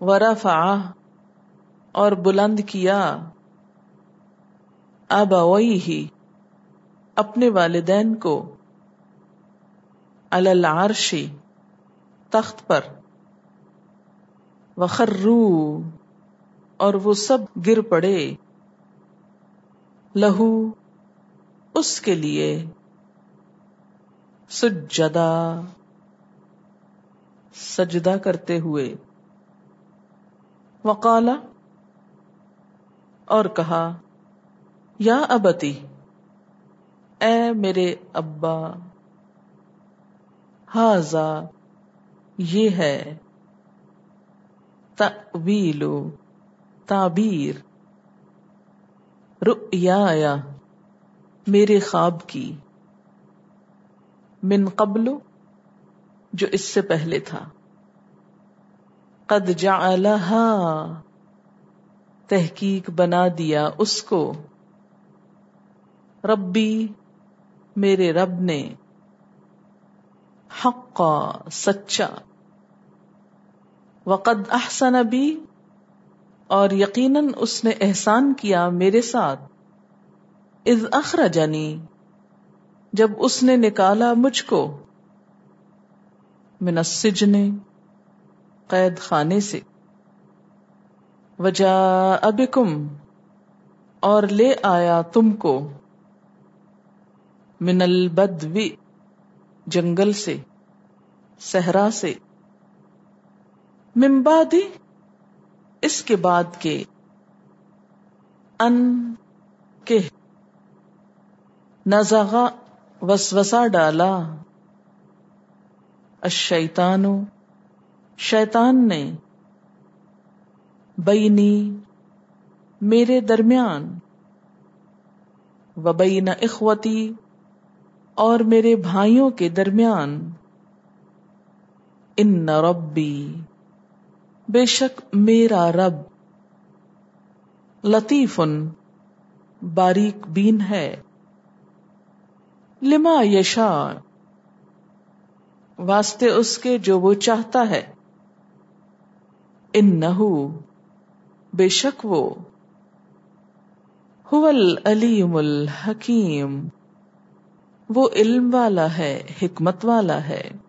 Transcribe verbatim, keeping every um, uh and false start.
ورفع اور بلند کیا ابویہ اپنے والدین کو علی العرش تخت پر وخروا اور وہ سب گر پڑے لہو اس کے لیے سجدہ سجدہ کرتے ہوئے وقال اور کہا یا ابتی اے میرے ابا ھذا یہ ہے تأویل تعبیر رؤیایا میرے خواب کی من قبل جو اس سے پہلے تھا قد جعلہا تحقیق بنا دیا اس کو ربی میرے رب نے حقا سچا وقد احسن بی اور یقیناً اس نے احسان کیا میرے ساتھ اذ اخرجنی جب اس نے نکالا مجھ کو من السجن قید خانے سے وجاء بکم اور لے آیا تم کو من البدو جنگل سے صحرا سے من بعد اس کے بعد کے ان کے نزغ وسوسہ ڈالا الشیطان شیطان نے بینی میرے درمیان وبین اخوتی اور میرے بھائیوں کے درمیان ان ربی بے شک میرا رب لطیف باریک بین ہے لما یشاء واسطے اس کے جو وہ چاہتا ہے انہو بے شک وہ هو العلیم الحکیم وہ علم والا ہے حکمت والا ہے